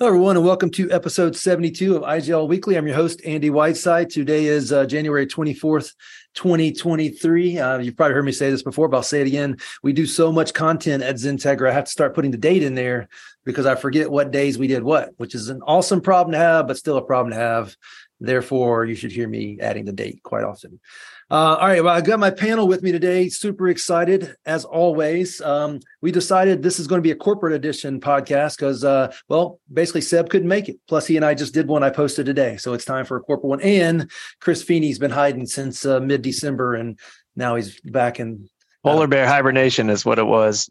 Hello, everyone, and welcome to episode 72 of IGL Weekly. I'm your host, Andy Whiteside. Today is January 24th, 2023. You've probably heard me say this before, but I'll say it again. We do so much content at XenTegra. I have to start putting the date in there because I forget what days we did what, which is an awesome problem to have, but still a problem to have. Therefore, you should hear me adding the date quite often. All right. Well, I got my panel with me today. Super excited as always. We decided this is going to be a corporate edition podcast because, basically Seb couldn't make it. Plus, he and I just did one I posted today. So it's time for a corporate one. And Chris Feeney's been hiding since mid-December, and now he's back in. Polar bear hibernation is what it was.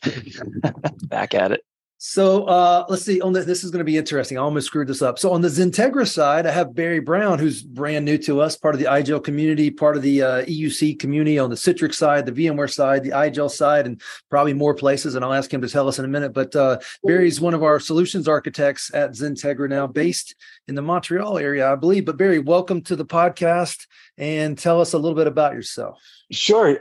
Back at it. So let's see. This is going to be interesting. I almost screwed this up. So on the XenTegra side, I have Barry Brown, who's brand new to us, part of the IGEL community, part of the EUC community on the Citrix side, the VMware side, the IGEL side, and probably more places. And I'll ask him to tell us in a minute. But Barry's one of our solutions architects at XenTegra now, based in the Montreal area, I believe. But Barry, welcome to the podcast, and tell us a little bit about yourself. Sure.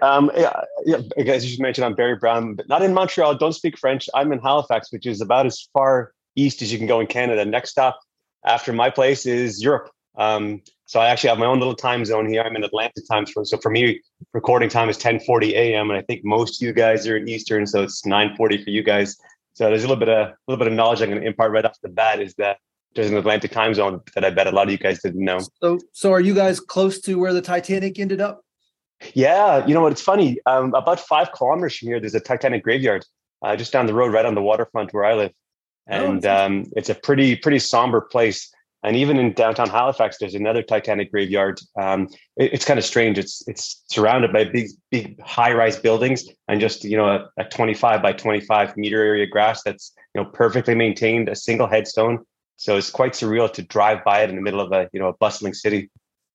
As you mentioned, I'm Barry Brown, but not in Montreal. Don't speak French. I'm in Halifax, which is about as far east as you can go in Canada. Next stop after my place is Europe. So I actually have my own little time zone here. I'm in Atlanta time zone. So for me, recording time is 10:40 a.m. And I think most of you guys are in Eastern, so it's 9:40 for you guys. So there's a little bit of knowledge I'm going to impart right off the bat is that there's an Atlantic time zone that I bet a lot of you guys didn't know. So are you guys close to where the Titanic ended up? Yeah, you know what? It's funny. About 5 kilometers from here, there's a Titanic graveyard just down the road, right on the waterfront where I live, and it's a pretty somber place. And even in downtown Halifax, there's another Titanic graveyard. It's kind of strange. It's surrounded by big high-rise buildings and just a 25 by 25 meter area grass that's perfectly maintained, a single headstone. So it's quite surreal to drive by it in the middle of a bustling city.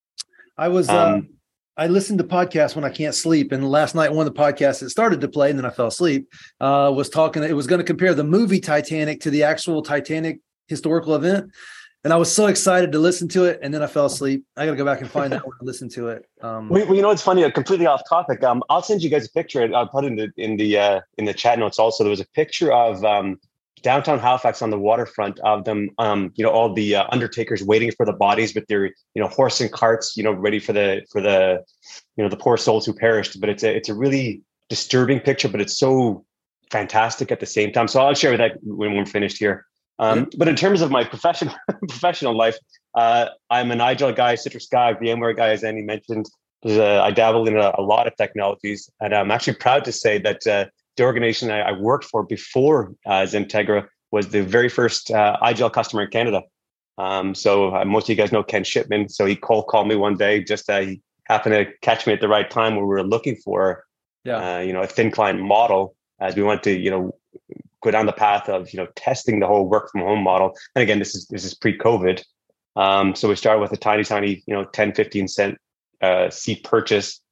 I listen to podcasts when I can't sleep. And last night, one of the podcasts that started to play, and then I fell asleep, was talking. It was going to compare the movie Titanic to the actual Titanic historical event. And I was so excited to listen to it. And then I fell asleep. I got to go back and find that one and listen to it. It's funny, completely off topic. I'll send you guys a picture. I'll put it in the chat notes also. There was a picture of downtown Halifax on the waterfront of them, all the undertakers waiting for the bodies with their, horse and carts, ready for the poor souls who perished. But it's a really disturbing picture, but it's so fantastic at the same time. So I'll share that when we're finished here. But in terms of my professional life, I'm an IGEL guy, Citrix guy, VMware guy, as Andy mentioned. I dabble in a lot of technologies, and I'm actually proud to say that the organization I worked for before XenTegra was the very first IGEL customer in Canada. So most of you guys know Ken Shipman. So he cold called me one day. He happened to catch me at the right time where we were looking for, a thin client model as we went to, go down the path of, testing the whole work from home model. And again, this is pre-COVID. So we started with a tiny, 10, 15 cent seat purchase.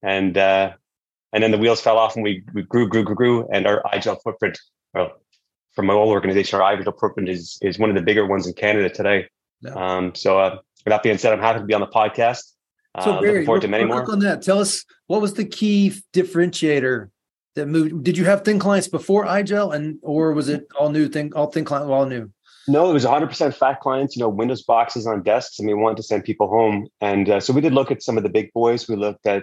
And then the wheels fell off and we grew. And our IGEL footprint, from my old organization, our IGEL footprint is one of the bigger ones in Canada today. Yeah. So with that being said, I'm happy to be on the podcast. So Barry, looking forward to many more. On that, tell us, what was the key differentiator that moved? Did you have thin clients before IGEL, or was it all new? All thin client, all new? No, it was 100% fat clients, Windows boxes on desks, and we wanted to send people home. And so we did look at some of the big boys. We looked at,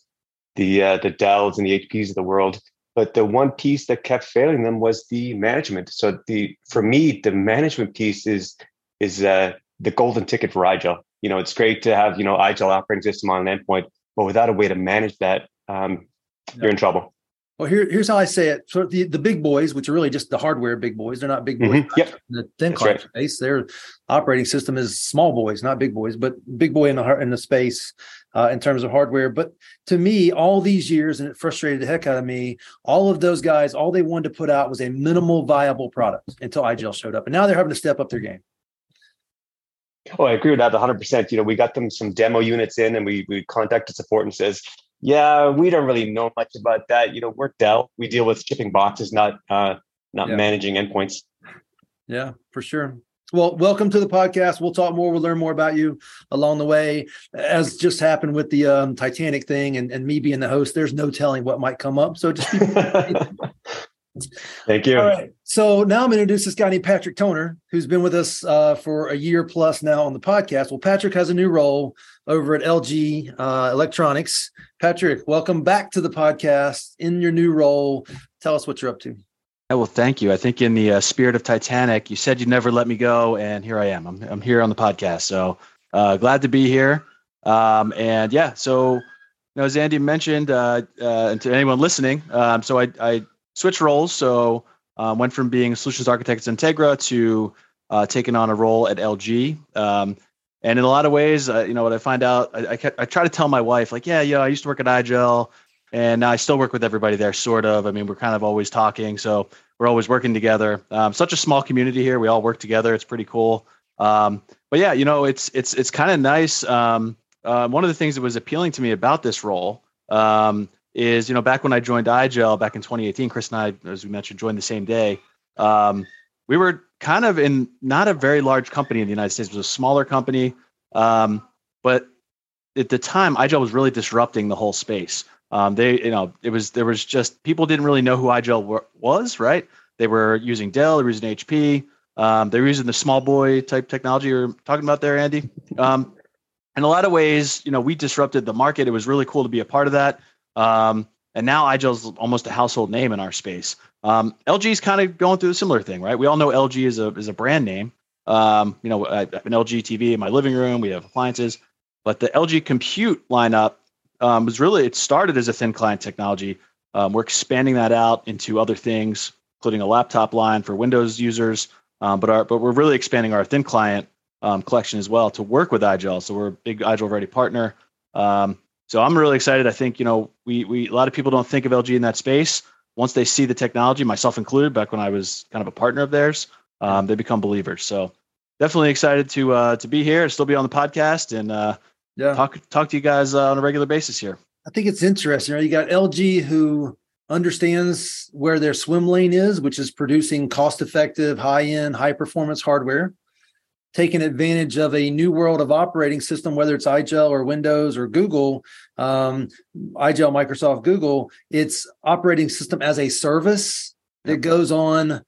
the Dells and the HPs of the world. But the one piece that kept failing them was the management. So for me, the management piece is the golden ticket for IGEL. It's great to have, IGEL operating system on an endpoint, but without a way to manage that, you're in trouble. Well, here's how I say it. So the big boys, which are really just the hardware big boys, they're not big boys. Mm-hmm. Yep. The thin client space, their operating system is small boys, not big boys, but big boy in the space in terms of hardware. But to me, all these years, and it frustrated the heck out of me, all of those guys, all they wanted to put out was a minimal viable product until IGEL showed up. And now they're having to step up their game. Oh, I agree with that 100%. We got them some demo units in and we contacted support and says, yeah, we don't really know much about that. We're Dell. We deal with shipping boxes, not managing endpoints. Yeah, for sure. Well, welcome to the podcast. We'll talk more. We'll learn more about you along the way. As just happened with the Titanic thing and me being the host, there's no telling what might come up. So just be Thank you. All right. So now I'm going to introduce this guy named Patrick Toner, who's been with us for a year plus now on the podcast. Well, Patrick has a new role over at LG Electronics. Patrick, welcome back to the podcast in your new role. Tell us what you're up to. Well, thank you. I think in the spirit of Titanic, you said you'd never let me go, and here I am. I'm here on the podcast, so glad to be here. And yeah, so as Andy mentioned, and to anyone listening, so I switched roles. So went from being a solutions architect at Integra to taking on a role at LG. And in a lot of ways, what I find out, I try to tell my wife, like, I used to work at iGel, and I still work with everybody there, sort of. I mean, we're kind of always talking, so we're always working together. Such a small community here. We all work together. It's pretty cool. But yeah, it's kind of nice. One of the things that was appealing to me about this role is, back when I joined iGel back in 2018, Chris and I, as we mentioned, joined the same day. We were kind of in not a very large company in the United States. It was a smaller company. But at the time, iGel was really disrupting the whole space. There was just, people didn't really know who iGel was, right? They were using Dell, they were using HP. They were using the small boy type technology you're talking about there, Andy. In a lot of ways, we disrupted the market. It was really cool to be a part of that. And now iGel's almost a household name in our space. LG is kind of going through a similar thing, right? We all know LG is a brand name. I have an LG TV in my living room. We have appliances, but the LG Compute lineup it started as a thin client technology. We're expanding that out into other things, including a laptop line for Windows users. But we're really expanding our thin client collection as well to work with iGel. So we're a big iGel Ready partner. So I'm really excited. I think, we a lot of people don't think of LG in that space. Once they see the technology, myself included, back when I was kind of a partner of theirs, they become believers. So definitely excited to be here, still be on the podcast, and talk to you guys on a regular basis here. I think it's interesting. Right? You got LG who understands where their swim lane is, which is producing cost-effective, high-end, high-performance hardware, taking advantage of a new world of operating system, whether it's iGel or Windows or Google, iGel, Microsoft, Google. It's operating system as a service that goes on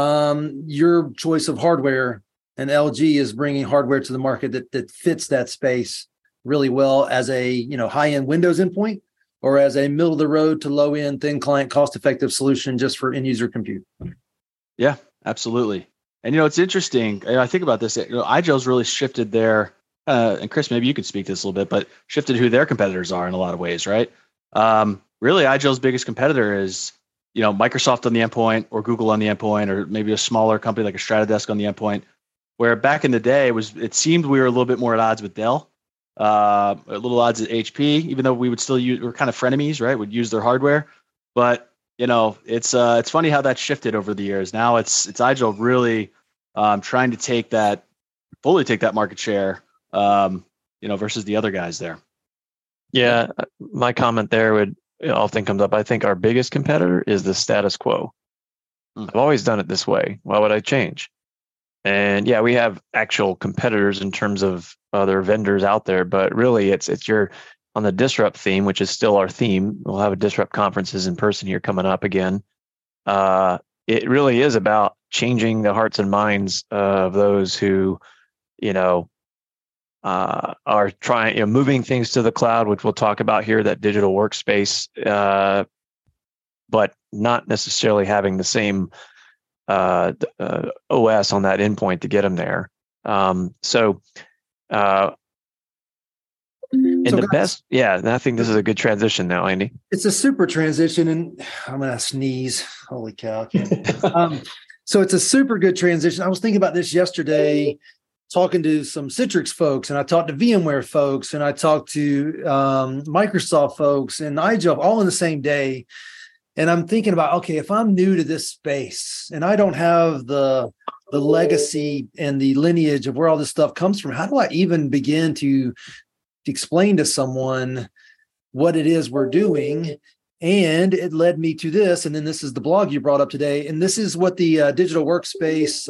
your choice of hardware, and LG is bringing hardware to the market that fits that space really well as a high-end Windows endpoint or as a middle-of-the-road to low-end, thin client, cost-effective solution just for end-user compute. Yeah, absolutely. And, it's interesting. I think about this. iGel's really shifted their, and Chris, maybe you could speak to this a little bit, but shifted who their competitors are in a lot of ways, right? Really, iGel's biggest competitor is, Microsoft on the endpoint or Google on the endpoint, or maybe a smaller company like a Stratadesk on the endpoint, where back in the day, it seemed we were a little bit more at odds with Dell, a little odds at HP, even though we would still we're kind of frenemies, right? Would use their hardware. But it's funny how that shifted over the years. Now it's iGel really trying to fully take that market share, versus the other guys there. Yeah, my comment there often comes up. I think our biggest competitor is the status quo. I've always done it this way. Why would I change? And yeah, we have actual competitors in terms of other vendors out there, but really it's your on the Disrupt theme, which is still our theme. We'll have a Disrupt conferences in person here coming up again. It really is about changing the hearts and minds of those who, are trying, moving things to the cloud, which we'll talk about here, that digital workspace, but not necessarily having the same OS on that endpoint to get them there. I think this is a good transition now, Andy. It's a super transition, and I'm going to sneeze. Holy cow. So it's a super good transition. I was thinking about this yesterday, talking to some Citrix folks, and I talked to VMware folks, and I talked to Microsoft folks and iGel all in the same day. And I'm thinking about, okay, if I'm new to this space and I don't have the legacy and the lineage of where all this stuff comes from, how do I even begin to explain to someone what it is we're doing? And it led me to this. And then this is the blog you brought up today. And this is what the Digital Workspace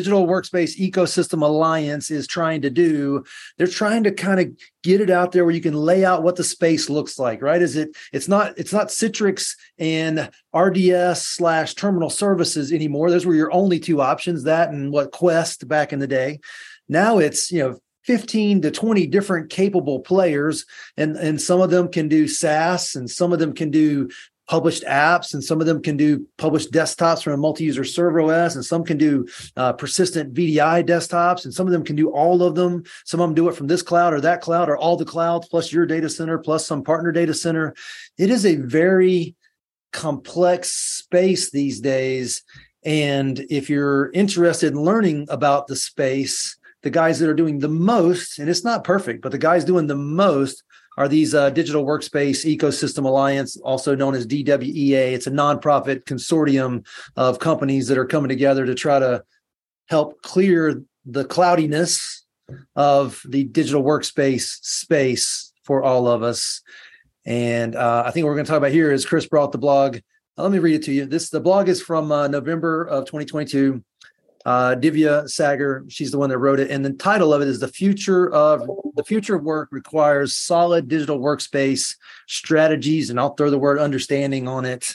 Ecosystem Alliance is trying to do. They're trying to kind of get it out there where you can lay out what the space looks like, right? It's not Citrix and RDS/terminal services anymore. Those were your only two options, that and Quest back in the day. Now it's, 15 to 20 different capable players, and some of them can do SaaS, and some of them can do published apps, and some of them can do published desktops from a multi-user server OS, and some can do persistent VDI desktops, and some of them can do all of them. Some of them do it from this cloud or that cloud or all the clouds plus your data center plus some partner data center. It is a very complex space these days. And if you're interested in learning about the space, the guys that are doing the most, and it's not perfect, but the guys doing the most are these Digital Workspace Ecosystem Alliance, also known as DWEA. It's a nonprofit consortium of companies that are coming together to try to help clear the cloudiness of the digital workspace space for all of us. And I think what we're going to talk about here is Chris brought the blog. Let me read it to you. The blog is from November of 2022. Divya Sagar, she's the one that wrote it, and the title of it is the future of work requires solid digital workspace strategies, and I'll throw the word understanding on it,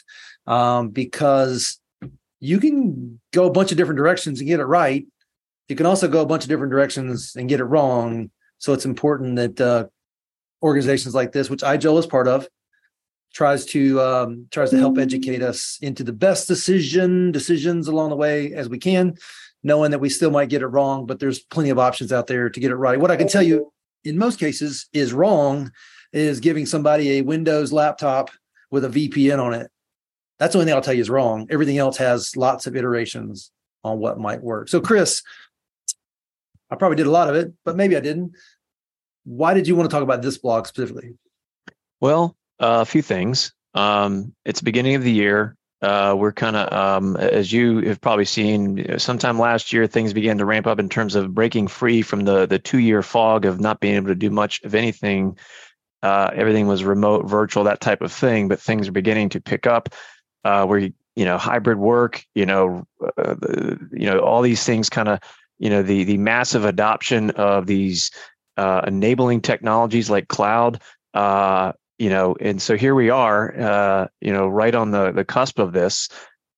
because you can go a bunch of different directions and get it right. You can also go a bunch of different directions and get it wrong. So it's important that organizations like this, which IGEL is part of, tries to help educate us into the best decisions along the way as we can, knowing that we still might get it wrong, but there's plenty of options out there to get it right. What I can tell you in most cases is wrong is giving somebody a Windows laptop with a VPN on it. That's the only thing I'll tell you is wrong. Everything else has lots of iterations on what might work. So Chris, I probably did a lot of it, but maybe I didn't. Why did you want to talk about this blog specifically? Well, a few things. It's the beginning of the year. We're kind of, as you have probably seen, sometime last year, things began to ramp up in terms of breaking free from the 2-year fog of not being able to do much of anything. Everything was remote, virtual, that type of thing, but things are beginning to pick up where, hybrid work, all these things kind of, the massive adoption of these enabling technologies like cloud, and so here we are, right on the cusp of this.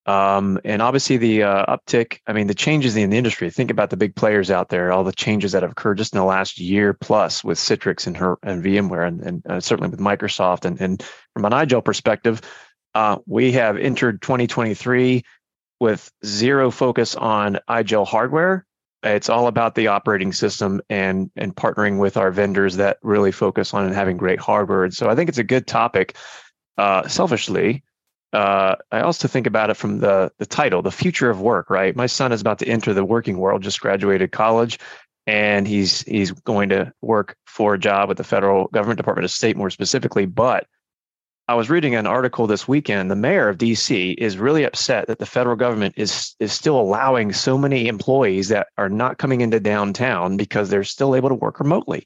And obviously the uptick, the changes in the industry, think about the big players out there, all the changes that have occurred just in the last year plus with Citrix and VMware and certainly with Microsoft. And from an IGEL perspective, we have entered 2023 with zero focus on IGEL hardware. It's all about the operating system and partnering with our vendors that really focus on having great hardware. And so I think it's a good topic. Selfishly, I also think about it from the title, the future of work, right? My son is about to enter the working world, just graduated college, and he's going to work for a job with the federal government, Department of State more specifically. But I was reading an article this weekend. The mayor of DC is really upset that the federal government is still allowing so many employees that are not coming into downtown because they're still able to work remotely.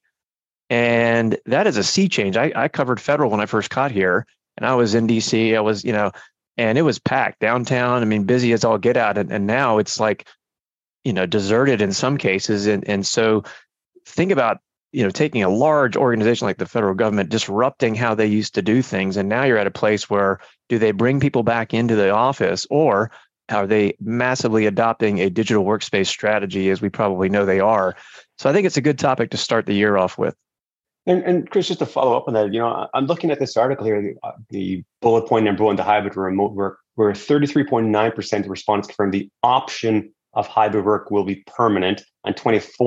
And that is a sea change. I covered federal when I first got here, and I was in DC. I was, and it was packed downtown. Busy as all get out. And now it's like, deserted in some cases. And so think about, taking a large organization like the federal government, disrupting how they used to do things. And now you're at a place where do they bring people back into the office, or are they massively adopting a digital workspace strategy, as we probably know they are? So I think it's a good topic to start the year off with. And Chris, just to follow up on that, I'm looking at this article here, the bullet point number 1, the hybrid remote work, where 33.9% of respondents confirmed the option of hybrid work will be permanent, and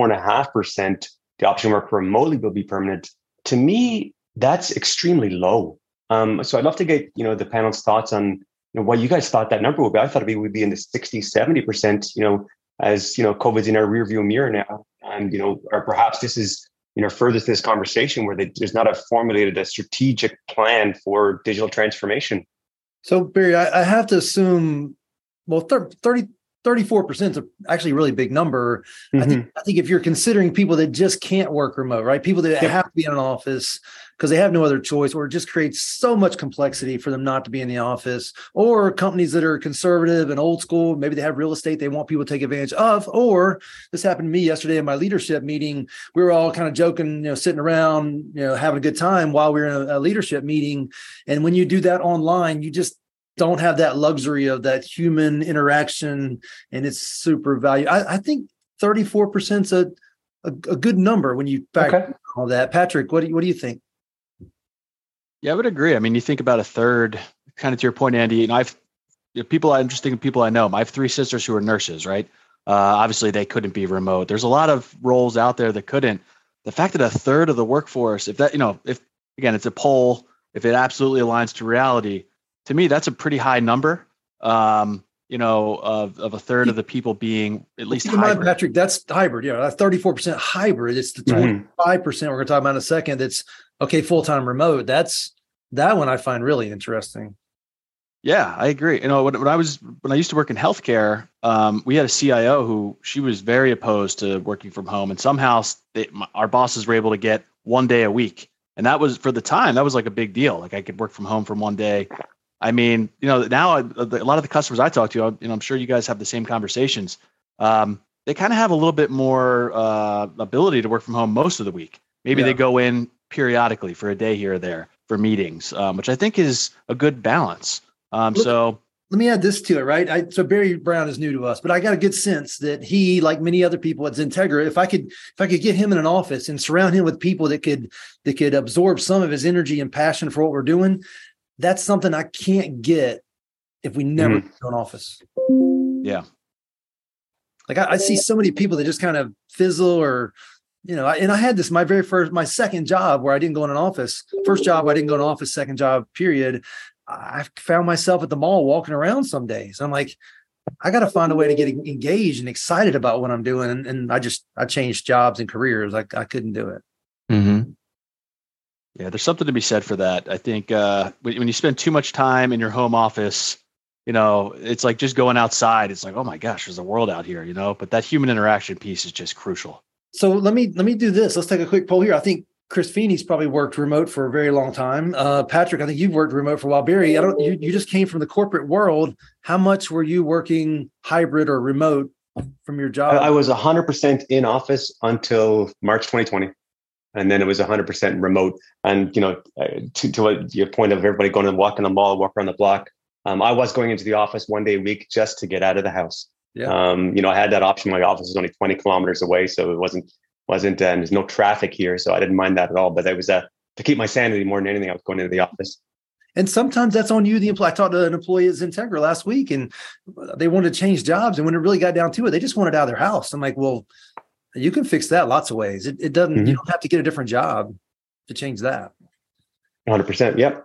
24.5% the option work remotely will be permanent. To me, that's extremely low. So I'd love to get, the panel's thoughts on what you guys thought that number would be. I thought it would be in the 60, 70%, as, COVID's in our rearview mirror now. And, or perhaps this is, furthers this conversation where there's not a strategic plan for digital transformation. So Barry, I have to assume, well, 34% is actually a really big number. Mm-hmm. I think if you're considering people that just can't work remote, right? People that have to be in an office because they have no other choice, or it just creates so much complexity for them not to be in the office, or companies that are conservative and old school, maybe they have real estate they want people to take advantage of. Or this happened to me yesterday in my leadership meeting. We were all kind of joking, sitting around, having a good time while we were in a leadership meeting. And when you do that online, you just don't have that luxury of that human interaction, and it's super valuable. I think 34% is a good number when you factor all that. Patrick, what do you think? Yeah, I would agree. I mean, you think about a third, kind of to your point, Andy. I'm just thinking people I know. I have 3 sisters who are nurses, right? Obviously, they couldn't be remote. There's a lot of roles out there that couldn't. The fact that a third of the workforce, if again, it's a poll, if it absolutely aligns to reality, to me, that's a pretty high number. Of a third of the people being at least hybrid. Patrick, that's hybrid. Yeah, that's 34% hybrid. It's the 25% we're going to talk about in a second. That's full-time remote. That one I find really interesting. Yeah, I agree. When I used to work in healthcare, we had a CIO who she was very opposed to working from home, and somehow our bosses were able to get 1 day a week, and that was, for the time, that was like a big deal. Like I could work from home from 1 day. I mean, now a lot of the customers I talk to, I'm sure you guys have the same conversations. They kind of have a little bit more ability to work from home most of the week. Maybe they go in periodically for a day here or there for meetings, which I think is a good balance. So let me add this to it, right? So Barry Brown is new to us, but I got a good sense that he, like many other people at Zentegra, if I could get him in an office and surround him with people that could absorb some of his energy and passion for what we're doing, that's something I can't get if we never go to an office. Yeah. Like I see so many people that just kind of fizzle, or, and I had this, my second job where I didn't go in an office. First job, I didn't go in an office. Second job, period. I found myself at the mall walking around some days. I'm like, I got to find a way to get engaged and excited about what I'm doing. And I changed jobs and careers. I couldn't do it. Mm-hmm. Yeah, there's something to be said for that. I think when you spend too much time in your home office, it's like just going outside. It's like, oh my gosh, there's a world out here, but that human interaction piece is just crucial. So let me do this. Let's take a quick poll here. I think Chris Feeney's probably worked remote for a very long time. Patrick, I think you've worked remote for a while. Barry, you just came from the corporate world. How much were you working hybrid or remote from your job? I was 100% in office until March 2020. And then it was 100% remote. And, to what your point of everybody going and walk in the mall, walk around the block, I was going into the office 1 day a week just to get out of the house. Yeah. I had that option. My office was only 20 kilometers away. So it wasn't, and there's no traffic here. So I didn't mind that at all. But it was to keep my sanity more than anything. I was going into the office. And sometimes that's on you, the employee. I talked to an employee at Zentegra last week, and they wanted to change jobs. And when it really got down to it, they just wanted out of their house. I'm like, well, you can fix that lots of ways. It doesn't, you don't have to get a different job to change that. 100%. Yep.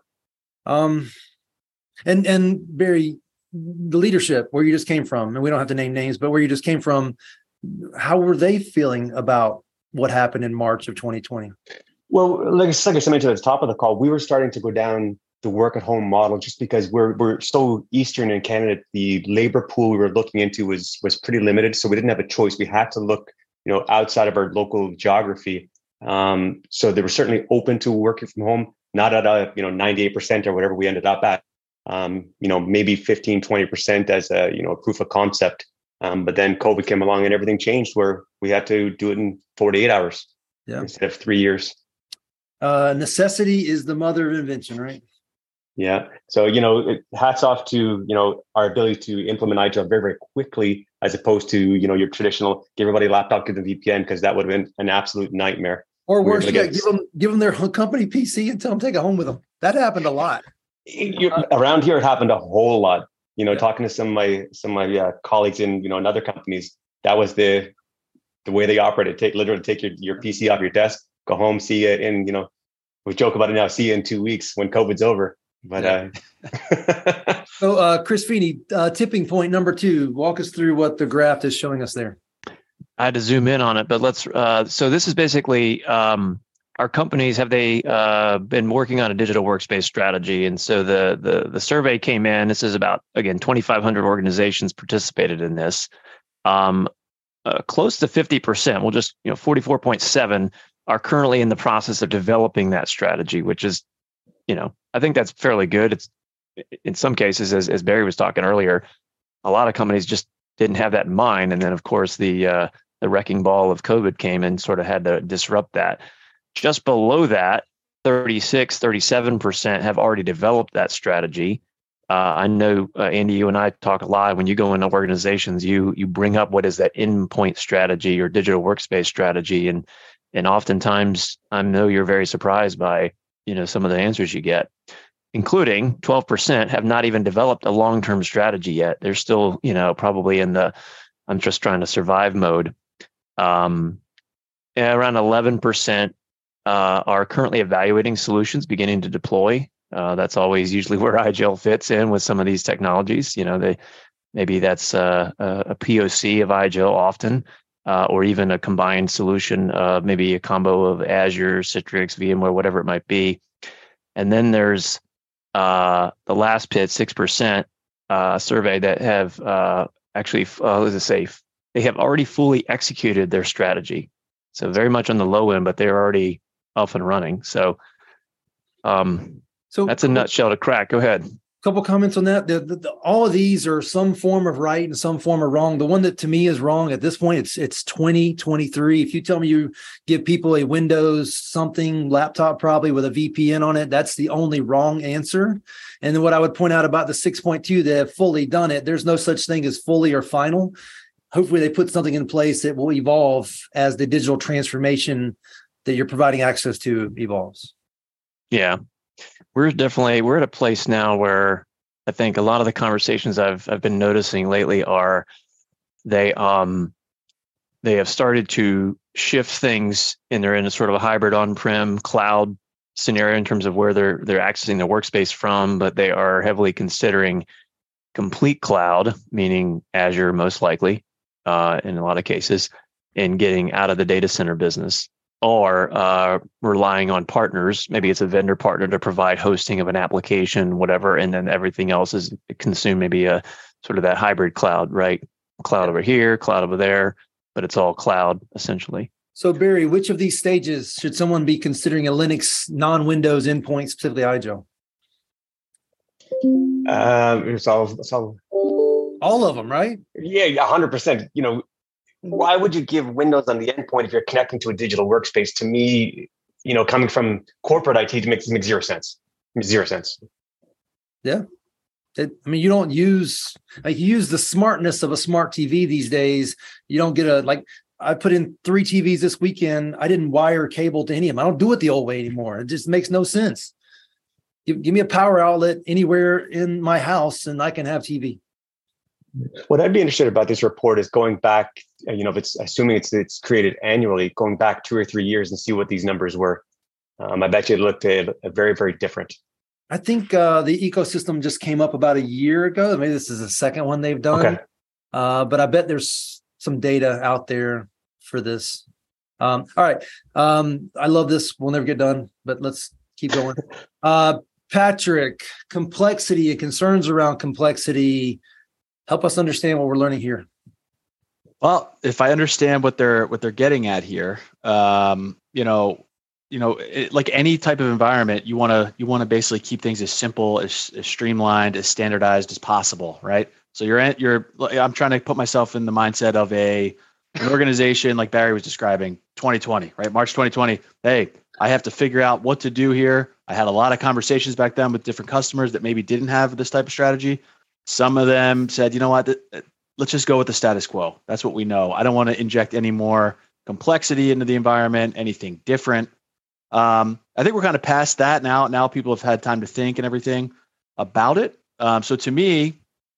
And Barry, the leadership where you just came from, and we don't have to name names, but where you just came from, how were they feeling about what happened in March of 2020? Well, like I mentioned at the top of the call, we were starting to go down the work at home model just because we're so Eastern in Canada. The labor pool we were looking into was pretty limited. So we didn't have a choice. We had to look outside of our local geography. So they were certainly open to working from home, not at 98% or whatever we ended up at, maybe 15, 20% as a proof of concept. But then COVID came along and everything changed where we had to do it in 48 hours instead of 3 years. Necessity is the mother of invention, right? Yeah. So, hats off to, our ability to implement iGel very, very quickly, as opposed to, your traditional give everybody a laptop, give them VPN, because that would have been an absolute nightmare. Or worse yet, give them their company PC and tell them take it home with them. That happened a lot. Around here, it happened a whole lot. Talking to some of my colleagues in, in other companies, that was the way they operated. Take your PC off your desk, go home, see it in, we joke about it now, see you in 2 weeks when COVID's over. But So Chris Feeney, tipping point number 2, walk us through what the graph is showing us there. I had to zoom in on it, but let's, so this is basically our companies, have they been working on a digital workspace strategy? And so the survey came in. This is about, again, 2,500 organizations participated in this. Close to 50%, well, just 44.7 are currently in the process of developing that strategy, which is, I think that's fairly good. It's in some cases, as Barry was talking earlier, a lot of companies just didn't have that in mind. And then, of course, the wrecking ball of COVID came and sort of had to disrupt that. Just below that, 37% have already developed that strategy. I know, Andy, you and I talk a lot. When you go into organizations, you bring up what is that endpoint strategy or digital workspace strategy, and oftentimes I know you're very surprised by some of the answers you get, including 12% have not even developed a long-term strategy yet. They're still probably in the I'm just trying to survive mode. Around 11% are currently evaluating solutions, beginning to deploy. That's always usually where iGel fits in with some of these technologies. Maybe that's a POC of iGel often, or even a combined solution, maybe a combo of Azure, Citrix, VMware, whatever it might be. And then there's the last pit, 6% survey that have they have already fully executed their strategy. So very much on the low end, but they're already up and running. So that's a nutshell to crack. Go ahead. Couple comments on that. All of these are some form of right and some form of wrong. The one that to me is wrong at this point, it's 2023. If you tell me you give people a Windows something laptop, probably with a VPN on it, that's the only wrong answer. And then what I would point out about the 6.2 that have fully done it, there's no such thing as fully or final. Hopefully they put something in place that will evolve as the digital transformation that you're providing access to evolves. Yeah. We're at a place now where I think a lot of the conversations I've been noticing lately are they have started to shift things, and they're in a sort of a hybrid on-prem cloud scenario in terms of where they're accessing the workspace from, but they are heavily considering complete cloud, meaning Azure most likely in a lot of cases, and getting out of the data center business. Or relying on partners. Maybe it's a vendor partner to provide hosting of an application, whatever, and then everything else is consumed, maybe a sort of that hybrid cloud, right? Cloud over here, cloud over there, but it's all cloud essentially. So Barry, which of these stages should someone be considering a Linux non-Windows endpoint, specifically iGel? It's all of them, right? Yeah, 100%. Why would you give Windows on the endpoint if you're connecting to a digital workspace? To me, coming from corporate IT, it makes zero sense. Zero sense. Yeah. You don't use, you use the smartness of a smart TV these days. You don't get I put in 3 TVs this weekend. I didn't wire cable to any of them. I don't do it the old way anymore. It just makes no sense. Give me a power outlet anywhere in my house and I can have TV. What I'd be interested about this report is going back, if it's assuming it's created annually, going back 2 or 3 years and see what these numbers were. I bet you it looked very, very different. I think the ecosystem just came up about a year ago. Maybe this is the second one they've done. Okay. But I bet there's some data out there for this. All right. I love this. We'll never get done, but let's keep going. Patrick, complexity and concerns around complexity. Help us understand what we're learning here. Well, if I understand what they're getting at here, like any type of environment, you want to basically keep things as simple, as streamlined, as standardized as possible, right? So I'm trying to put myself in the mindset of an organization like Barry was describing, 2020, right? March 2020. Hey, I have to figure out what to do here. I had a lot of conversations back then with different customers that maybe didn't have this type of strategy. Some of them said, you know what, let's just go with the status quo. That's what we know. I don't want to inject any more complexity into the environment, anything different. I think we're kind of past that now. Now people have had time to think and everything about it. So to me,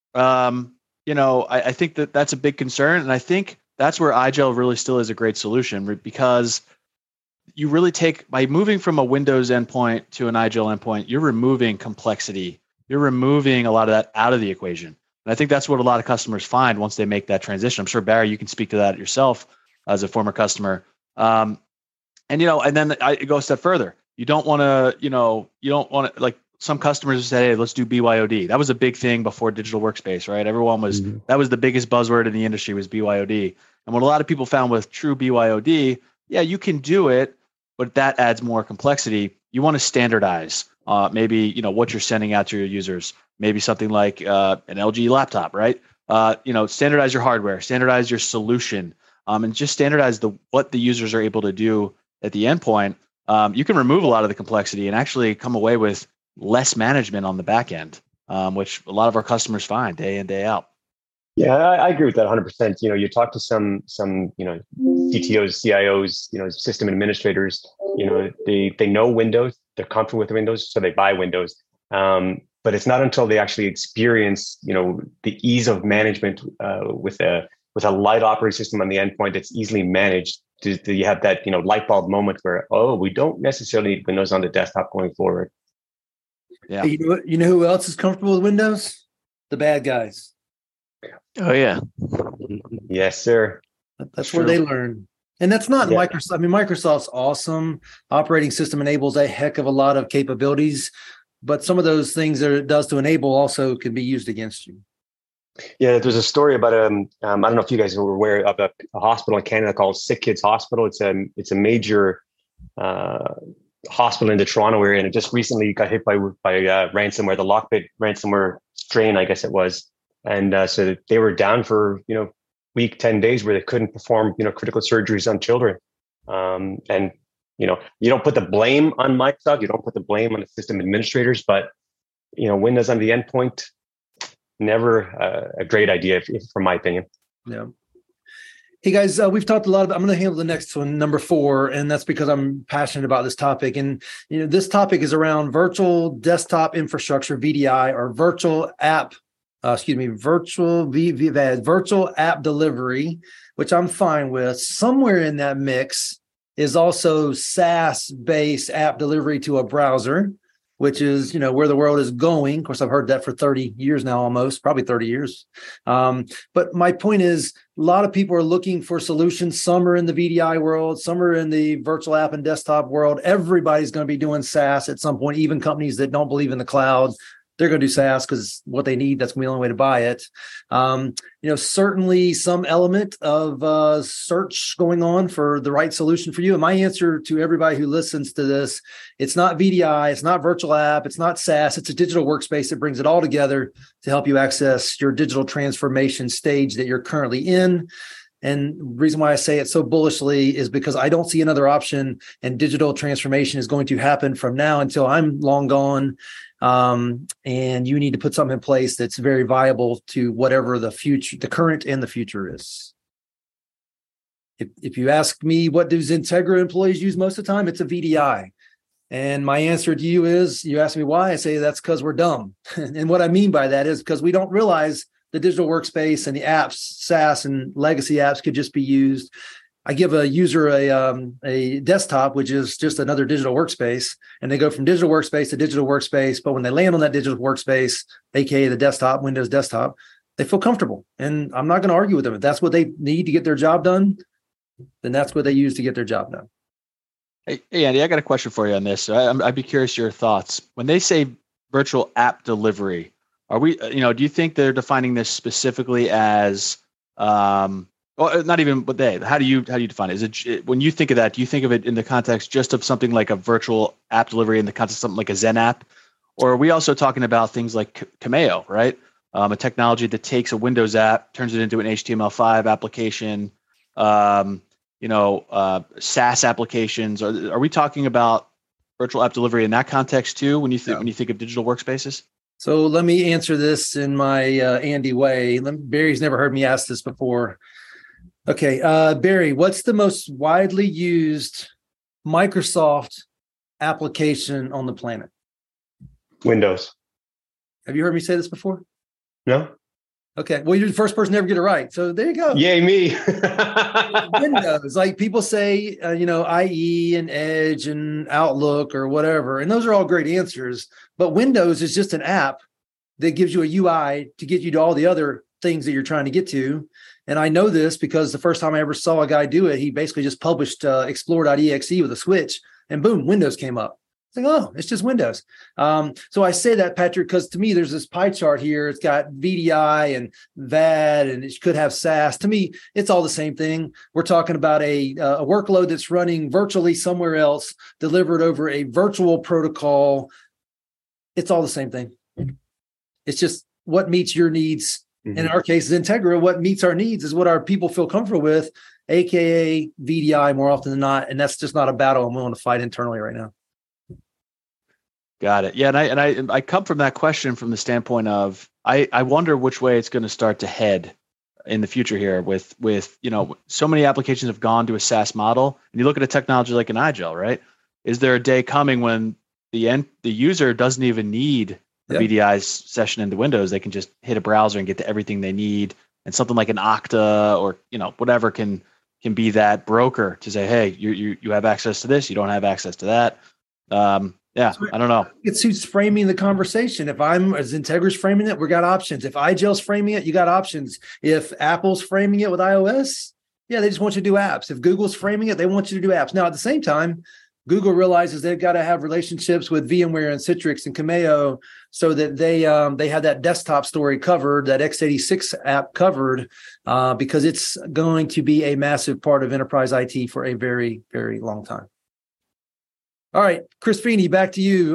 I think that's a big concern. And I think that's where iGel really still is a great solution, because you really by moving from a Windows endpoint to an iGel endpoint, you're removing complexity. You're removing a lot of that out of the equation. And I think that's what a lot of customers find once they make that transition. I'm sure, Barry, you can speak to that yourself as a former customer. And And, and then I go a step further. You don't want to, like some customers say, hey, let's do BYOD. That was a big thing before digital workspace, right? That was the biggest buzzword in the industry was BYOD. And what a lot of people found with true BYOD, yeah, you can do it, but that adds more complexity. You want to standardize maybe, what you're sending out to your users, maybe something like an LG laptop, right? Standardize your hardware, standardize your solution, and just standardize what the users are able to do at the endpoint. You can remove a lot of the complexity and actually come away with less management on the back end, which a lot of our customers find day in, day out. Yeah, I agree with that 100%. You talk to some CTOs, CIOs, system administrators, they know Windows, they're comfortable with Windows, so they buy Windows. But it's not until they actually experience, the ease of management with a light operating system on the endpoint that's easily managed. Do you have that, light bulb moment where, we don't necessarily need Windows on the desktop going forward? Yeah. Hey, you know who else is comfortable with Windows? The bad guys. Oh, yeah. Yes, sir. That's where they learn. And that's not Microsoft. I mean, Microsoft's awesome. Operating system enables a heck of a lot of capabilities, but some of those things that it does to enable also can be used against you. Yeah, there's a story about I don't know if you guys were aware of a hospital in Canada called Sick Kids Hospital. It's a major hospital in the Toronto area, and it just recently got hit by ransomware, the Lockbit ransomware strain, I guess it was. And so they were down for, week, 10 days where they couldn't perform, critical surgeries on children. And, you don't put the blame on Microsoft, you don't put the blame on the system administrators, but, Windows on the endpoint, never a great idea, from my opinion. Yeah. Hey guys, we've talked a lot about, I'm going to handle the next one, number 4, and that's because I'm passionate about this topic. And, this topic is around virtual desktop infrastructure, VDI, or virtual app delivery, which I'm fine with. Somewhere in that mix is also SaaS-based app delivery to a browser, which is, where the world is going. Of course, I've heard that for 30 years now, probably 30 years. But my point is, a lot of people are looking for solutions. Some are in the VDI world, some are in the virtual app and desktop world. Everybody's going to be doing SaaS at some point, even companies that don't believe in the cloud. They're going to do SaaS because what they need, that's going to be the only way to buy it. Certainly some element of search going on for the right solution for you. And my answer to everybody who listens to this, it's not VDI, it's not virtual app, it's not SaaS, it's a digital workspace that brings it all together to help you access your digital transformation stage that you're currently in. And the reason why I say it so bullishly is because I don't see another option, and digital transformation is going to happen from now until I'm long gone. And you need to put something in place that's very viable to whatever the future, the current and the future is. If you ask me, what do Xentegra employees use most of the time? It's a VDI. And my answer to you is, you ask me why, I say that's because we're dumb. And what I mean by that is because we don't realize the digital workspace and the apps, SaaS and legacy apps could just be used. I give a user a desktop, which is just another digital workspace, and they go from digital workspace to digital workspace. But when they land on that digital workspace, aka the desktop, Windows desktop, they feel comfortable. And I'm not going to argue with them. If that's what they need to get their job done, then that's what they use to get their job done. Hey Andy, I got a question for you on this. I'd be curious your thoughts. When they say virtual app delivery, are we, do you think they're defining this specifically as, or not even what how do you define it? Is it, when you think of that, do you think of it in the context just of something like a virtual app delivery in the context of something like a Zen app? Or are we also talking about things like Cameo, right? A technology that takes a Windows app, turns it into an HTML5 application, SaaS applications. Are we talking about virtual app delivery in that context too, when you think of digital workspaces? So let me answer this in my Andy way. Barry's never heard me ask this before. Okay, Barry, what's the most widely used Microsoft application on the planet? Windows. Have you heard me say this before? No. Okay, well, you're the first person to ever get it right. So there you go. Yay, me. Windows, like people say, IE and Edge and Outlook or whatever, and those are all great answers. But Windows is just an app that gives you a UI to get you to all the other things that you're trying to get to. And I know this because the first time I ever saw a guy do it, he basically just published Explore.exe with a switch, and boom, Windows came up. It's like, oh, it's just Windows. So I say that, Patrick, because to me, there's this pie chart here. It's got VDI and VAD, and it could have SAS. To me, it's all the same thing. We're talking about a workload that's running virtually somewhere else, delivered over a virtual protocol. It's all the same thing. It's just what meets your needs. In our case, Integra, what meets our needs is what our people feel comfortable with, AKA VDI more often than not. And that's just not a battle I'm willing to fight internally right now. Got it. Yeah. And I come from that question from the standpoint of, I wonder which way it's going to start to head in the future here with, so many applications have gone to a SaaS model, and you look at a technology like an iGel, right? Is there a day coming when the user doesn't even need the VDI session into Windows? They can just hit a browser and get to everything they need, and something like an Okta or whatever can be that broker to say, hey, you have access to this, you don't have access to that. I don't know. It's who's framing the conversation. If as Integra's framing it, we got options. If iGel's framing it, you got options. If Apple's framing it with iOS, they just want you to do apps. If Google's framing it, they want you to do apps. Now, at the same time, Google realizes they've got to have relationships with VMware and Citrix and Cameo so that they have that desktop story covered, that x86 app covered, because it's going to be a massive part of enterprise IT for a very, very long time. All right, Chris Feeney, back to you.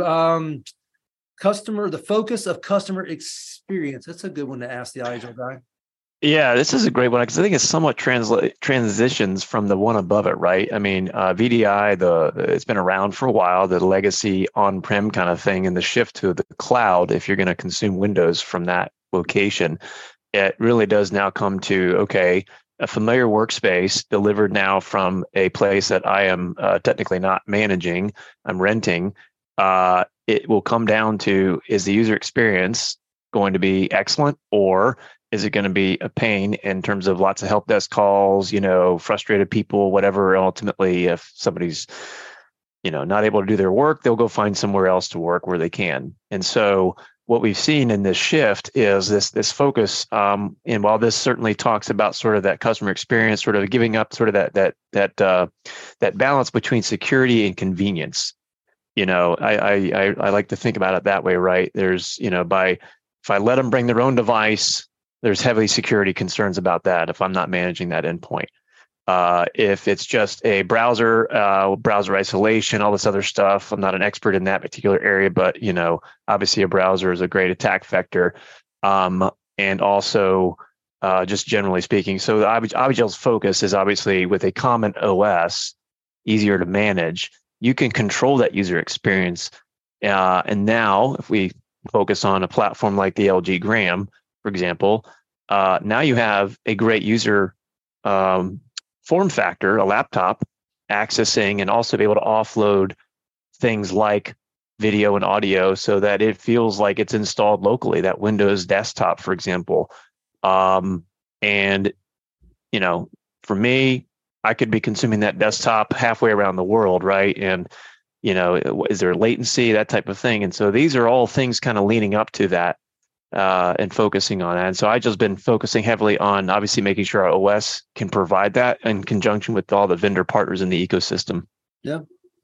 The focus of customer experience. That's a good one to ask the iGel guy. Yeah, this is a great one because I think it somewhat transitions from the one above it, right? I mean, VDI, it's been around for a while, the legacy on-prem kind of thing, and the shift to the cloud, if you're going to consume Windows from that location, it really does now come to, okay, a familiar workspace delivered now from a place that I am technically not managing, I'm renting. It will come down to, is the user experience going to be excellent, or is it going to be a pain in terms of lots of help desk calls, frustrated people, whatever? Ultimately, if somebody's, not able to do their work, they'll go find somewhere else to work where they can. And so what we've seen in this shift is this focus. And while this certainly talks about sort of that customer experience, sort of giving up sort of that balance between security and convenience, I like to think about it that way, right? There's, if I let them bring their own device, there's heavy security concerns about that if I'm not managing that endpoint. If it's just a browser isolation, all this other stuff, I'm not an expert in that particular area, but obviously a browser is a great attack vector, and also just generally speaking. So the iGel's focus is obviously with a common OS, easier to manage. You can control that user experience, and now if we focus on a platform like the LG Gram, for example, now you have a great user form factor, a laptop accessing and also be able to offload things like video and audio so that it feels like it's installed locally, that Windows desktop, for example. And, for me, I could be consuming that desktop halfway around the world, right? And, is there latency, that type of thing? And so these are all things kind of leaning up to that. And focusing on that. And so I just been focusing heavily on obviously making sure our OS can provide that in conjunction with all the vendor partners in the ecosystem. Yeah.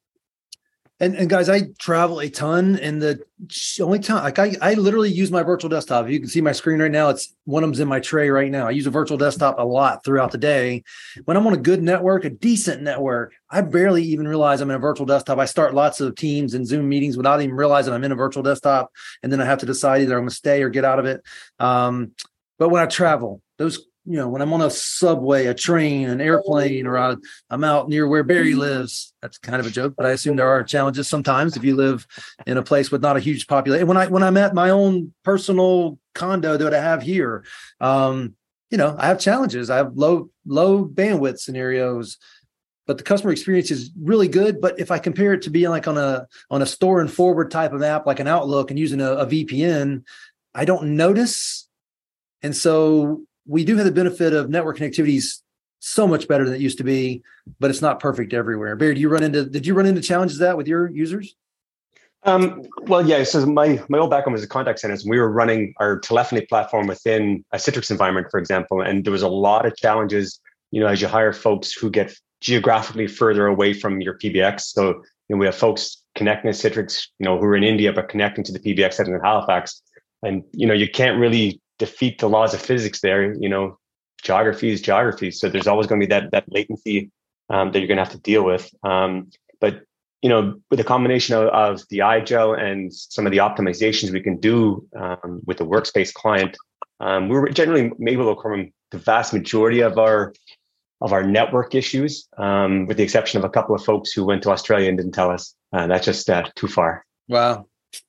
And guys, I travel a ton, and the only time, like I literally use my virtual desktop. You can see my screen right now. It's one of them's in my tray right now. I use a virtual desktop a lot throughout the day. When I'm on a good network, a decent network, I barely even realize I'm in a virtual desktop. I start lots of Teams and Zoom meetings without even realizing I'm in a virtual desktop. And then I have to decide either I'm going to stay or get out of it. But when I travel, those, when I'm on a subway, a train, an airplane, or I'm out near where Barry lives, that's kind of a joke, but I assume there are challenges sometimes if you live in a place with not a huge population. When I'm at my own personal condo that I have here, I have challenges. I have low bandwidth scenarios, but the customer experience is really good. But if I compare it to being like on a store and forward type of app, like an Outlook, and using a VPN, I don't notice. And so we do have the benefit of network connectivity is so much better than it used to be, but it's not perfect everywhere. Barry, did you run into challenges that with your users? Well, yeah. So my old background was a contact centers, and we were running our telephony platform within a Citrix environment, for example. And there was a lot of challenges, as you hire folks who get geographically further away from your PBX. So, we have folks connecting to Citrix, who are in India, but connecting to the PBX setting in Halifax. And, you can't really defeat the laws of physics there. Geography is geography. So there's always going to be that latency that you're going to have to deal with. But with a combination of the iGel and some of the optimizations we can do with the workspace client, we were generally able to overcome the vast majority of our network issues, with the exception of a couple of folks who went to Australia and didn't tell us. That's just too far. Wow.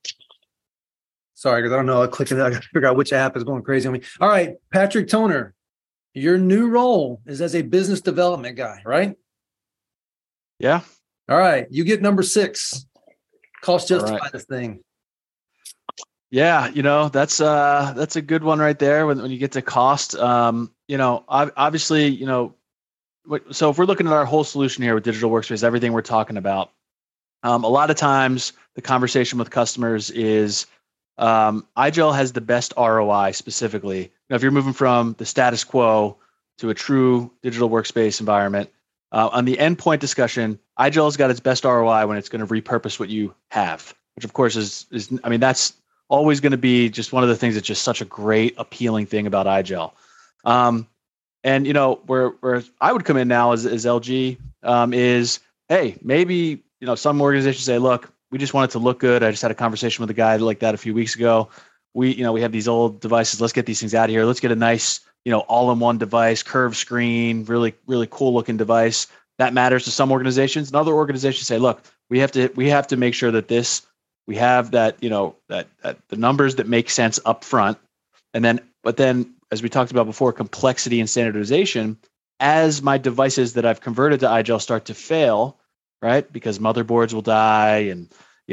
Sorry, because I don't know. I got to figure out which app is going crazy on me. All right, Patrick Toner, your new role is as a business development guy, right? Yeah. All right, you get number 6. Cost justify this thing. Yeah, that's a good one right there when you get to cost. Obviously, so if we're looking at our whole solution here with digital workspace, everything we're talking about, a lot of times the conversation with customers is iGel has the best ROI specifically. If you're moving from the status quo to a true digital workspace environment, on the endpoint discussion, iGel's got its best ROI when it's going to repurpose what you have, which of course is that's always going to be just one of the things that's just such a great appealing thing about iGel. And where I would come in now as LG is, hey, maybe some organizations say, look, we just want it to look good. I just had a conversation with a guy like that a few weeks ago. We have these old devices. Let's get these things out of here. Let's get a nice, all-in-one device, curved screen, really, really cool looking device. That matters to some organizations. And other organizations say, look, we have to make sure that we have that, that the numbers that make sense up front. But then, as we talked about before, complexity and standardization, as my devices that I've converted to iGel start to fail, right? Because motherboards will die, and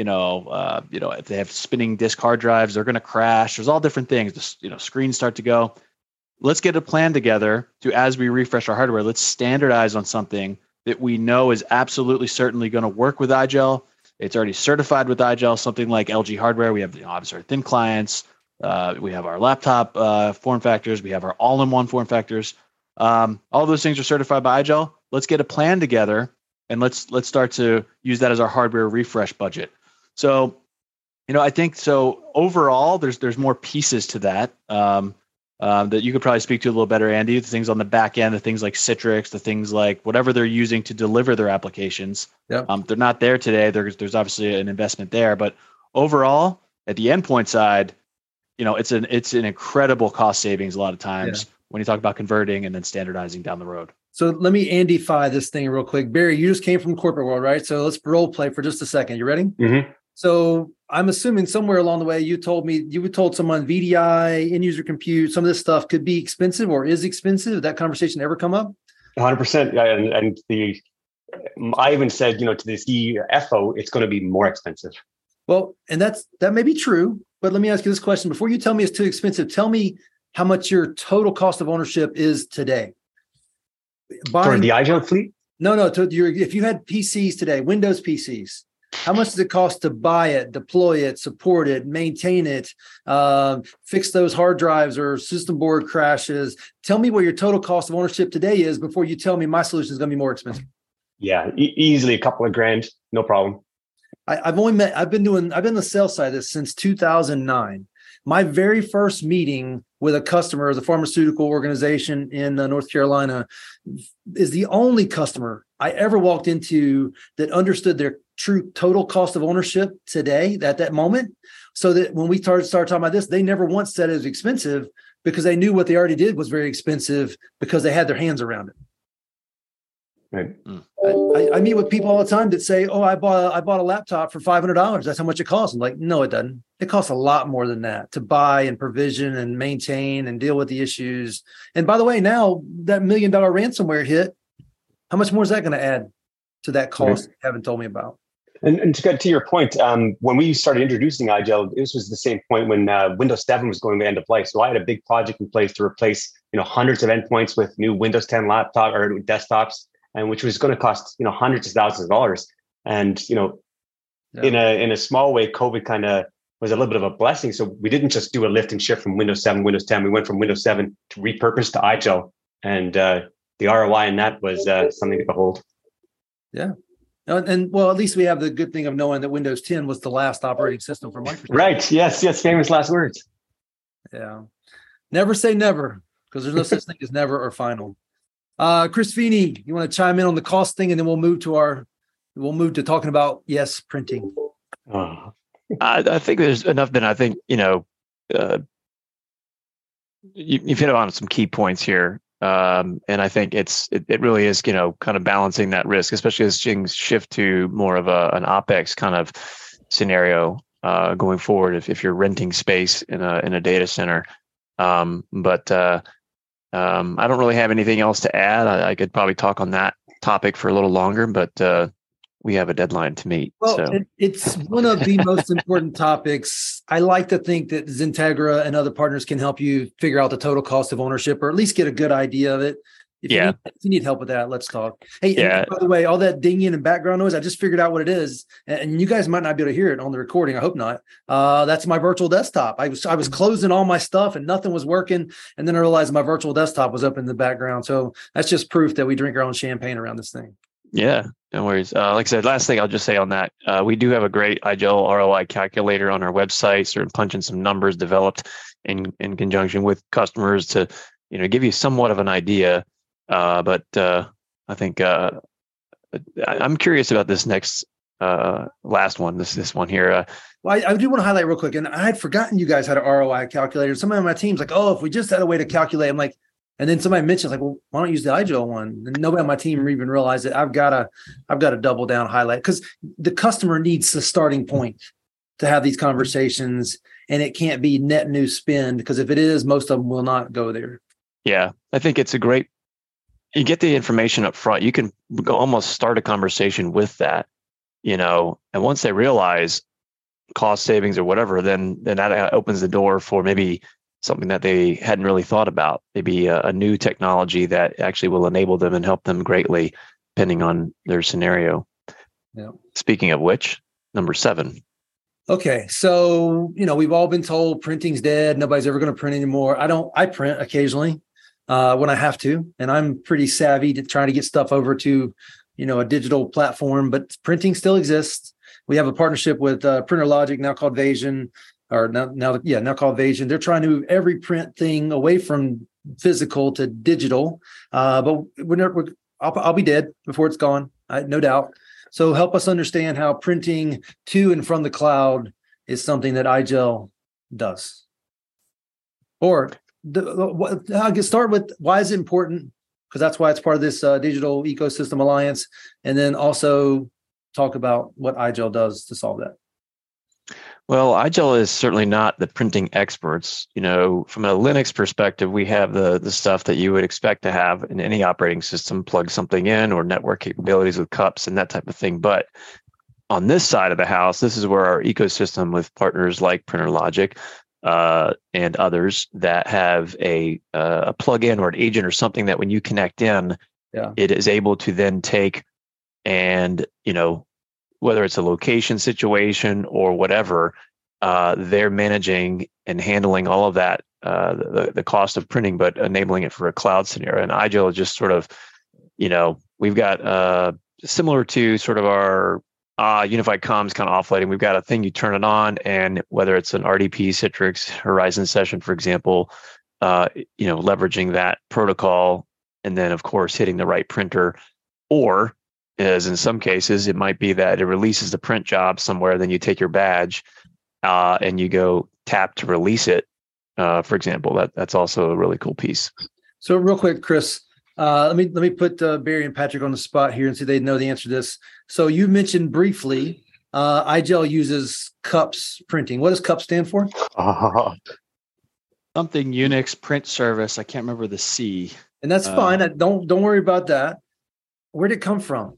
if they have spinning disk hard drives, they're going to crash. There's all different things. Screens start to go. Let's get a plan together to, as we refresh our hardware, let's standardize on something that we know is absolutely certainly going to work with iGel. It's already certified with iGel. Something like LG hardware. We have obviously our thin clients. We have our laptop form factors. We have our all-in-one form factors. All those things are certified by iGel. Let's get a plan together, and let's start to use that as our hardware refresh budget. So, I think so. Overall, there's more pieces to that that you could probably speak to a little better, Andy. The things on the back end, the things like Citrix, the things like whatever they're using to deliver their applications. Yep. They're not there today. There's obviously an investment there, but overall, at the endpoint side, it's an incredible cost savings a lot of times when you talk about converting and then standardizing down the road. So let me Andy-fy this thing real quick. Barry, you just came from corporate world, right? So let's role play for just a second. You ready? Mm-hmm. So I'm assuming somewhere along the way you told someone VDI, end user compute, some of this stuff could be expensive or is expensive. Did that conversation ever come up? 100%. Yeah, and I even said, to the CFO, it's going to be more expensive. Well, and that may be true, but let me ask you this question. Before you tell me it's too expensive, tell me how much your total cost of ownership is today. For the iGel fleet? No. If you had PCs today, Windows PCs, how much does it cost to buy it, deploy it, support it, maintain it, fix those hard drives or system board crashes? Tell me what your total cost of ownership today is before you tell me my solution is going to be more expensive. Yeah, easily a couple of grand, no problem. I've been the sales side of this since 2009. My very first meeting with a customer, the pharmaceutical organization in North Carolina, is the only customer I ever walked into that understood their true total cost of ownership today at that moment. So that when we started talking about this, they never once said it was expensive because they knew what they already did was very expensive because they had their hands around it. Right. I meet with people all the time that say, "Oh, I bought a laptop for $500. That's how much it costs." I'm like, "No, it doesn't. It costs a lot more than that to buy and provision and maintain and deal with the issues." And by the way, now that $1 million ransomware hit, how much more is that going to add to that cost you haven't told me about? And to get to your point, when we started introducing iGel, this was the same point when Windows 7 was going to end of life. So I had a big project in place to replace, hundreds of endpoints with new Windows 10 laptop or desktops, and which was going to cost, hundreds of thousands of dollars. And, in a small way, COVID kind of was a little bit of a blessing. So we didn't just do a lift and shift from Windows 7, Windows 10. We went from Windows 7 to repurpose to iGel, and the ROI in that was something to behold. Yeah. And well, at least we have the good thing of knowing that Windows 10 was the last operating system for Microsoft. Right. Yes. Famous last words. Yeah. Never say never, because there's no such thing as never or final. Chris Feeney, you want to chime in on the cost thing, and then we'll move to talking about printing. I think there's enough. Then I think you've hit on some key points here. And I think it really is, kind of balancing that risk, especially as things shift to more of an OpEx kind of scenario going forward. If you're renting space in a data center, but I don't really have anything else to add. I could probably talk on that topic for a little longer, but we have a deadline to meet. Well, so. It's one of the most important topics. I like to think that Xentegra and other partners can help you figure out the total cost of ownership, or at least get a good idea of it. If you need help with that, let's talk. Hey, and by the way, all that dinging and background noise, I just figured out what it is. And you guys might not be able to hear it on the recording. I hope not. That's my virtual desktop. I was closing all my stuff and nothing was working. And then I realized my virtual desktop was up in the background. So that's just proof that we drink our own champagne around this thing. Yeah, no worries. Like I said, last thing I'll just say on that, we do have a great iGel ROI calculator on our website, sort of punching some numbers developed in conjunction with customers to, give you somewhat of an idea. But I think I'm curious about this next last one, this one here. Well, I do want to highlight real quick, and I had forgotten you guys had an ROI calculator. Somebody on my team's like, oh, if we just had a way to calculate, I'm like, and then somebody mentions like, well, why don't you use the iGel one? And nobody on my team even realized it. I've got to double down, highlight, because the customer needs the starting point to have these conversations, and it can't be net new spend, because if it is, most of them will not go there. Yeah, I think it's you get the information up front. You can almost start a conversation with that, and once they realize cost savings or whatever, then that opens the door for maybe something that they hadn't really thought about, maybe a new technology that actually will enable them and help them greatly, depending on their scenario. Yeah. Speaking of which, number 7. Okay. So, we've all been told printing's dead. Nobody's ever going to print anymore. I print occasionally when I have to, and I'm pretty savvy to try to get stuff over to, a digital platform, but printing still exists. We have a partnership with PrinterLogic, now called Vasion. Now called Vasion. They're trying to move every print thing away from physical to digital. But I'll be dead before it's gone, no doubt. So help us understand how printing to and from the cloud is something that iGel does. Or I'll start with why is it important? Because that's why it's part of this Digital Ecosystem Alliance, and then also talk about what iGel does to solve that. Well, iGel is certainly not the printing experts. From a Linux perspective, we have the stuff that you would expect to have in any operating system, plug something in, or network capabilities with cups and that type of thing. But on this side of the house, this is where our ecosystem with partners like PrinterLogic and others that have a plug-in or an agent or something that when you connect in, it is able to then take and, whether it's a location situation or whatever, they're managing and handling all of that, the cost of printing, but enabling it for a cloud scenario. And iGel is just sort of, we've got similar to sort of our unified comms kind of offloading. We've got a thing, you turn it on, and whether it's an RDP, Citrix, Horizon Session, for example, leveraging that protocol, and then of course hitting the right printer, or is in some cases, it might be that it releases the print job somewhere, then you take your badge and you go tap to release it. For example, that's also a really cool piece. So real quick, Chris, let me put Barry and Patrick on the spot here and see if they know the answer to this. So you mentioned briefly iGel uses CUPS printing. What does CUPS stand for? Something Unix print service. I can't remember the C. And that's fine. Don't worry about that. Where did it come from?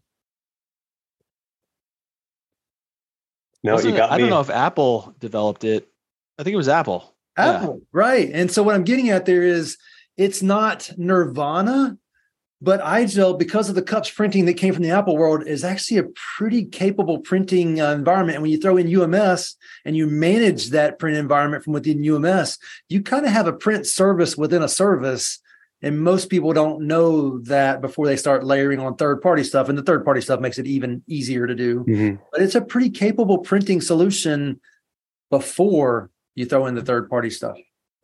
No, you got me. I don't know if Apple developed it. I think it was Apple. Apple, right. And so what I'm getting at there is it's not Nirvana, But iGel, because of the cups printing that came from the Apple world, is actually a pretty capable printing environment. And when you throw in UMS and you manage that print environment from within UMS, you kind of have a print service within a service. And most people don't know that before they start layering on third-party stuff. And the third-party stuff makes it even easier to do. Mm-hmm. But it's a pretty capable printing solution before you throw in the third-party stuff.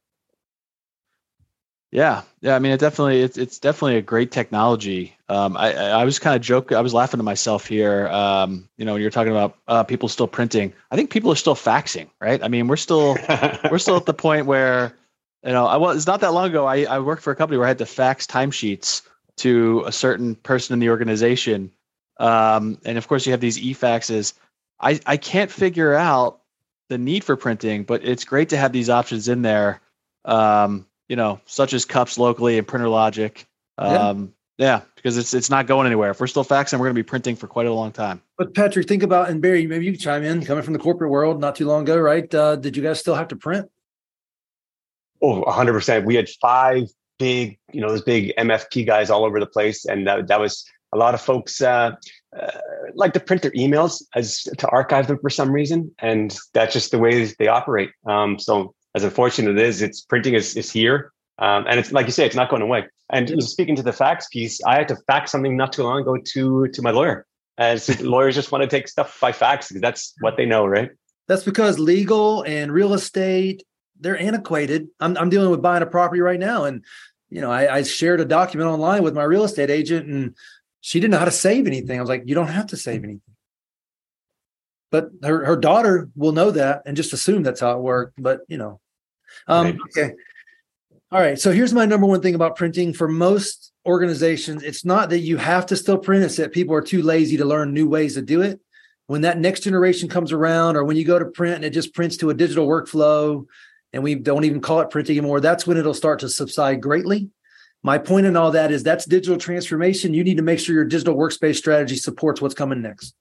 Yeah. I mean, it's definitely a great technology. I was kind of joking. I was laughing to myself here. When you're talking about people still printing, I think people are still faxing, right? I mean, we're still at the point where, it's not that long ago. I worked for a company where I had to fax timesheets to a certain person in the organization. And of course you have these e-faxes. I can't figure out the need for printing, but it's great to have these options in there. Such as cups locally and Printer Logic. Because it's not going anywhere. If we're still faxing, we're going to be printing for quite a long time. But Patrick, think about, and Barry, maybe you can chime in, coming from the corporate world not too long ago, right? Did you guys still have to print? Oh, 100%. We had 5 big, those big MFP guys all over the place. And that was a lot of folks like to print their emails as to archive them for some reason. And that's just the way they operate. So as unfortunate it is, printing is here. And it's like you say, it's not going away. And speaking to the fax piece, I had to fax something not too long ago to my lawyer. And so lawyers just want to take stuff by fax because that's what they know, right? That's because legal and real estate, they're antiquated. I'm dealing with buying a property right now. And, I shared a document online with my real estate agent and she didn't know how to save anything. I was like, you don't have to save anything. But her daughter will know that and just assume that's how it worked. But, okay. All right. So here's my number one thing about printing. For most organizations, it's not that you have to still print. It's that people are too lazy to learn new ways to do it. When that next generation comes around, or when you go to print and it just prints to a digital workflow and we don't even call it printing anymore, that's when it'll start to subside greatly. My point in all that is that's digital transformation. You need to make sure your digital workspace strategy supports what's coming next.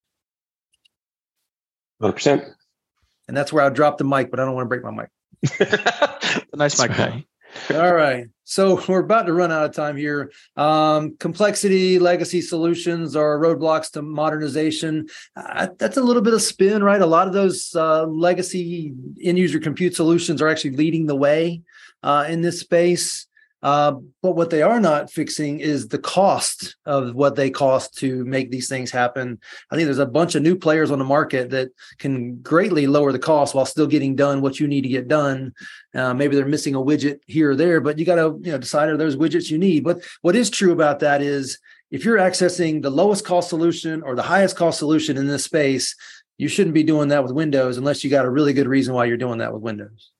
100%. And that's where I dropped the mic, but I don't want to break my mic. A nice mic. Right. All right. So we're about to run out of time here. Complexity, legacy solutions are roadblocks to modernization. That's a little bit of spin, right? A lot of those legacy end-user compute solutions are actually leading the way in this space. But what they are not fixing is the cost of what they cost to make these things happen. I think there's a bunch of new players on the market that can greatly lower the cost while still getting done what you need to get done. Maybe they're missing a widget here or there, but you got to decide are those widgets you need. But what is true about that is if you're accessing the lowest cost solution or the highest cost solution in this space, you shouldn't be doing that with Windows unless you got a really good reason why you're doing that with Windows.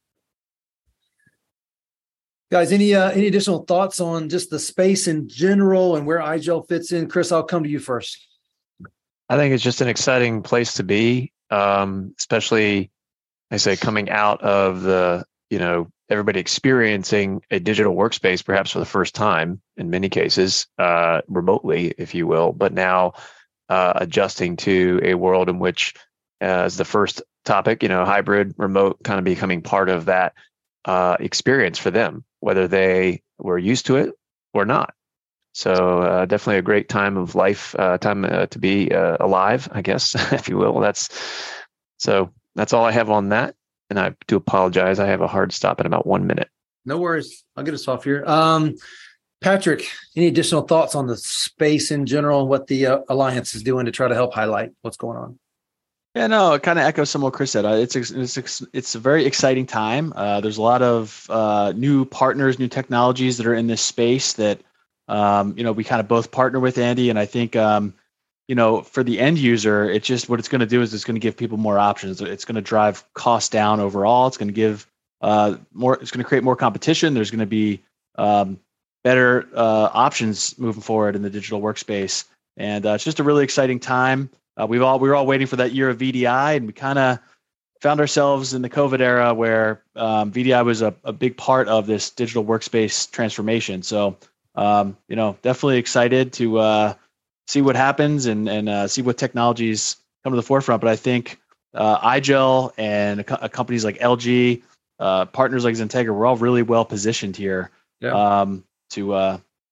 Guys, any additional thoughts on just the space in general and where iGel fits in? Chris, I'll come to you first. I think it's just an exciting place to be, especially, I say, coming out of the, everybody experiencing a digital workspace, perhaps for the first time in many cases, remotely, if you will, but now adjusting to a world in which, as the first topic, hybrid remote kind of becoming part of that experience for them, whether they were used to it or not. So definitely a great time of life, time to be alive, I guess, if you will. That's all I have on that. And I do apologize. I have a hard stop in about 1 minute. No worries. I'll get us off here. Patrick, any additional thoughts on the space in general and what the Alliance is doing to try to help highlight what's going on? Yeah, no, it kind of echoes some of what Chris said. It's a very exciting time. There's a lot of new partners, new technologies that are in this space that, we kind of both partner with, Andy. And I think, for the end user, it's just what it's going to do is it's going to give people more options. It's going to drive costs down overall. It's going to give it's going to create more competition. There's going to be better options moving forward in the digital workspace. And it's just a really exciting time. We were all waiting for that year of VDI, and we kind of found ourselves in the COVID era where VDI was a big part of this digital workspace transformation. So, definitely excited to see what happens and see what technologies come to the forefront. But I think iGel and companies like LG, partners like Xentegra, we're all really well positioned here to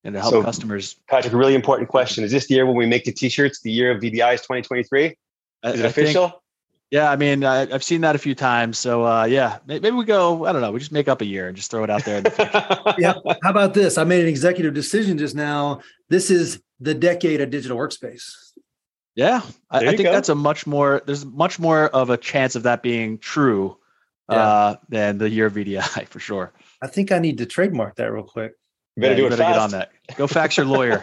and to help So, customers. Patrick, a really important question. Is this the year when we make the t-shirts, the year of VDI's 2023? Is it official? Yeah, I mean, I've seen that a few times. So yeah, maybe we go, I don't know, we just make up a year and just throw it out there in the future. Yeah. How about this? I made an executive decision just now. This is the decade of digital workspace. Yeah, I think go. that's there's much more of a chance of that being true than the year of VDI for sure. I think I need to trademark that real quick. You better do it better fast. get on that. Go fax your lawyer.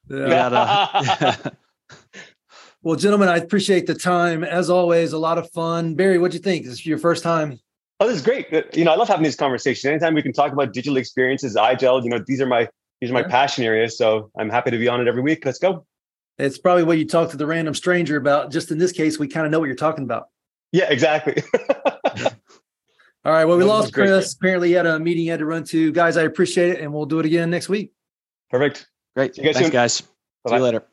Well, gentlemen, I appreciate the time. As always, a lot of fun. Barry, what'd you think? This is your first time? Oh, this is great. You know, I love having these conversations. Anytime we can talk about digital experiences, iGel, you know, these are my passion areas. So I'm happy to be on it every week. Let's go. It's probably what you talk to the random stranger about. Just in this case, we kind of know what you're talking about. Yeah, exactly. All right. Well, we lost great. Chris. Apparently, he had a meeting he had to run to. Guys, I appreciate it, and we'll do it again next week. Perfect. Great. See you guys Thanks, soon. guys. Bye-bye. See you later.